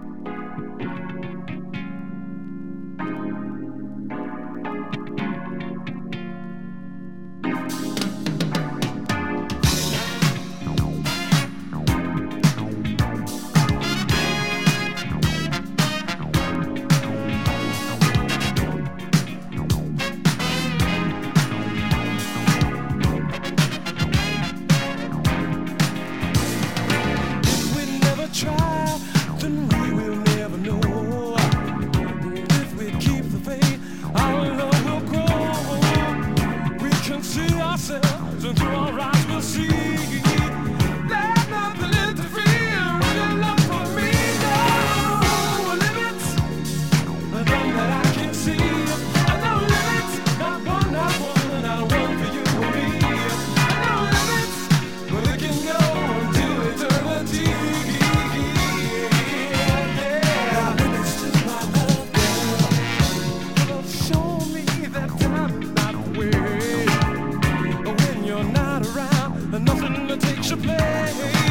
Try, then we will never know. If we keep the faith, our love will grow. We can see ourselves, and through our eyes we'll see there's nothing interfering with your love for me. No limits, none that I can see. No limits, not one for you and me. No limits, but it can go until eternity. Nothing that takes your place.